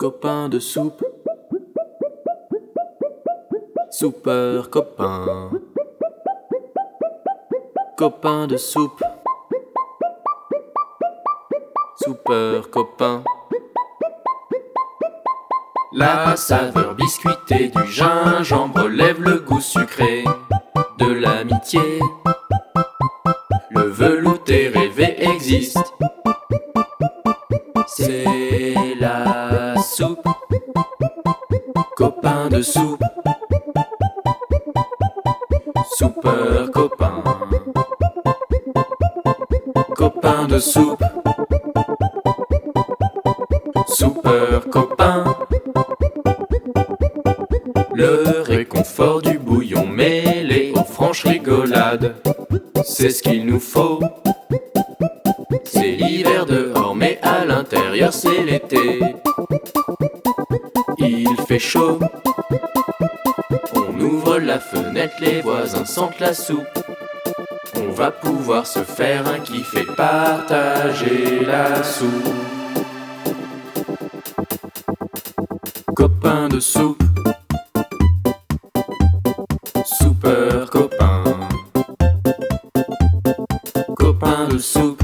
Copain de soupe, soupeur copain. Copain de soupe, soupeur copain. La saveur biscuitée du gingembre lève le goût sucré de l'amitié. Le velouté rêvé existe, c'est la soupe. Copain de soupe, soupeur copain. Copain de soupe, soupeur copain. Le réconfort du bouillon mêlé aux franches rigolades, c'est ce qu'il nous faut. C'est l'hiver dehors, mais à l'intérieur c'est l'été. Il fait chaud, on ouvre la fenêtre, les voisins sentent la soupe. On va pouvoir se faire un kiff et partager la soupe. Copain de soupe, soupeur copain. Copain de soupe,